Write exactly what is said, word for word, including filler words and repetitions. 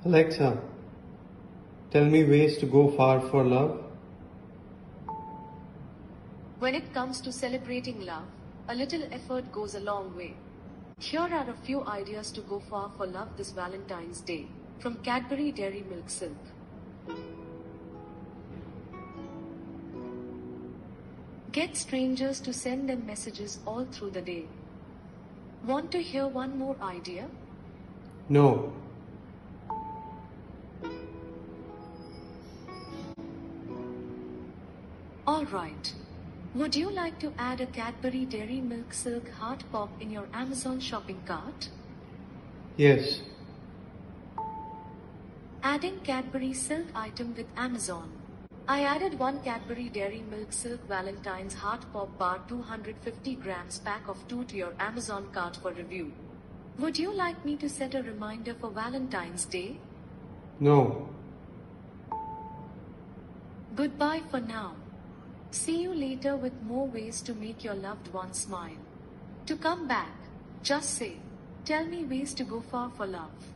Alexa, tell me ways to go far for love. When it comes to celebrating love, a little effort goes a long way. Here are a few ideas to go far for love this Valentine's Day, from Cadbury Dairy Milk Silk. Get strangers to send them messages all through the day. Want to hear one more idea? No. Alright. Would you like to add a Cadbury Dairy Milk Silk Heart Pop in your Amazon shopping cart? Yes. Adding Cadbury Silk item with Amazon. I added one Cadbury Dairy Milk Silk Valentine's Heart Pop Bar two hundred fifty grams pack of two to your Amazon cart for review. Would you like me to set a reminder for Valentine's Day? No. Goodbye for now. See you later with more ways to make your loved one smile. To come back, just say, tell me ways to go far for love.